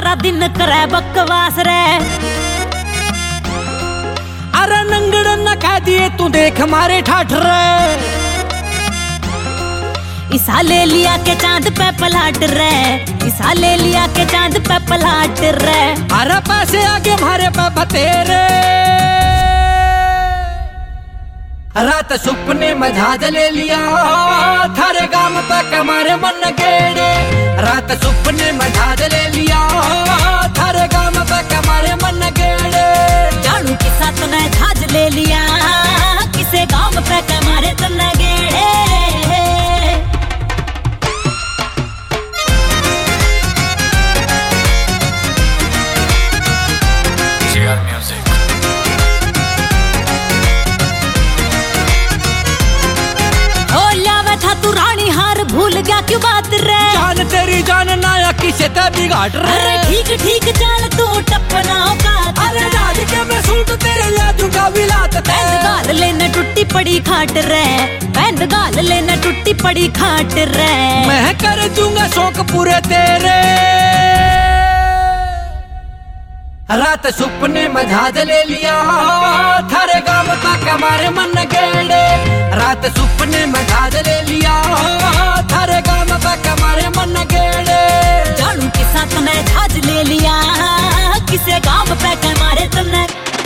सारा दिन करे बकवास रे। अरे नंगड़ न कह दिए तू देख मारे ठाठ रे। इसा ले लिया के चांद पे पलाट रे, इसा ले लिया के चांद पे पलाट रे। अरे पैसे आगे मारे पे बतेरे। रात सुपने में जहाज ले लिया थारे गाम पे कमारे मन गेड़े। रात सुपने में जहाज ले लिया थारे गाम पे कमारे मन गेड़े। जानू के साथ ने जहाज ले लिया किसे गाम पे कमारे तन गेड़े। तू रानी हार भूल गया क्यों बात रे। जान तेरी जान नाया किसे ते बिगाड़ रे। अरे ठीक ठीक चल तू टपना का। अरे राज के मैं सूट तेरे ले दूंगा विलात ते। पैंद गाल लेने टूटी पड़ी खाट रे, पैंद गाल लेने टूटी पड़ी खाट रे। मैं कर दूंगा शौक पूरे तेरे। रात सुपने में जहाज ले लिया थारे गांव तक हमारे मन गेड़े। रात सुपने में जहाज ले लिया थारे गांव तक हमारे मन गेड़े। जानू के साथ ने जहाज ले लिया किसे गांव पे हमारे तने।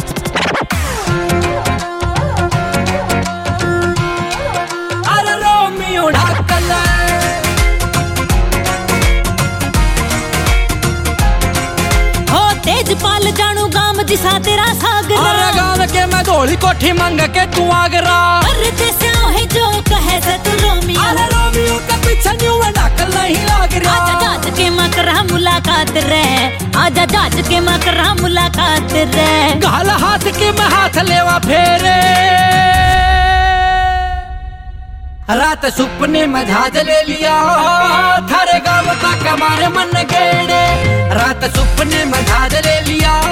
अरे रोमियो ढाकल तेजपाल जानू गाम जिसा तेरा सागर। अरे गांव के मैं धोली कोठी मंग के तू आगरा। अरे जैसे है जो कहे से तू रोमियो। अरे रोमियो के पीछे न्यू में ढाकल नहीं लाग रहा। आजा जाज के मकरा मुलाकात रे, आजा जाज के मकरा मुलाकात रे। गाल हाथ के मैं हाथ लेवा फेरे। रात सुपने में जहाज ले लिया थारे गांव तक हमारे मन गेड़े। रात सुपने में जहाज ले लिया